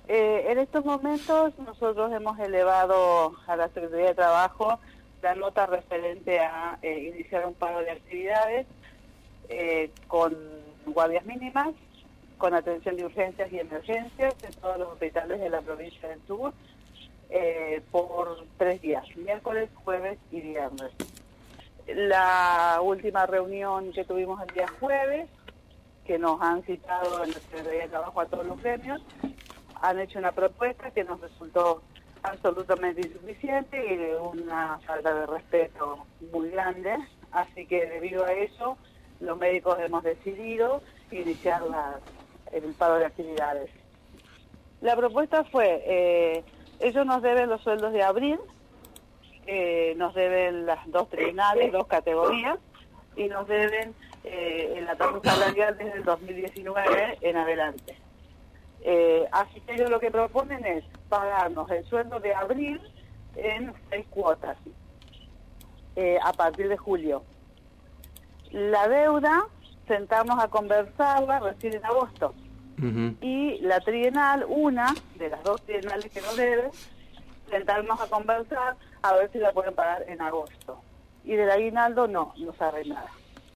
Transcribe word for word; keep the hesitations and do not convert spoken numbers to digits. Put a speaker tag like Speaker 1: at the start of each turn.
Speaker 1: Eh, en estos momentos nosotros hemos elevado a la Secretaría de Trabajo la nota referente a eh, iniciar un paro de actividades eh, con guardias mínimas, con atención de urgencias y emergencias en todos los hospitales de la provincia del Chubut eh, por tres días, miércoles, jueves y viernes. La última reunión que tuvimos el día jueves, que nos han citado en la Secretaría de Trabajo a todos los gremios, han hecho una propuesta que nos resultó absolutamente insuficiente y de una falta de respeto muy grande, así que debido a eso los médicos hemos decidido iniciar la, el paro de actividades. La propuesta fue, eh, ellos nos deben los sueldos de abril, eh, nos deben las dos trienales, dos categorías, y nos deben eh, el atraso salarial desde el dos mil diecinueve en adelante. Eh, así que ellos lo que proponen es pagarnos el sueldo de abril en seis cuotas eh, a partir de julio. La deuda, sentamos a conversarla recién en agosto. Uh-huh. Y la trienal, una de las dos trienales que nos deben, sentarnos a conversar a ver si la pueden pagar en agosto. Y del aguinaldo no, no saben nada.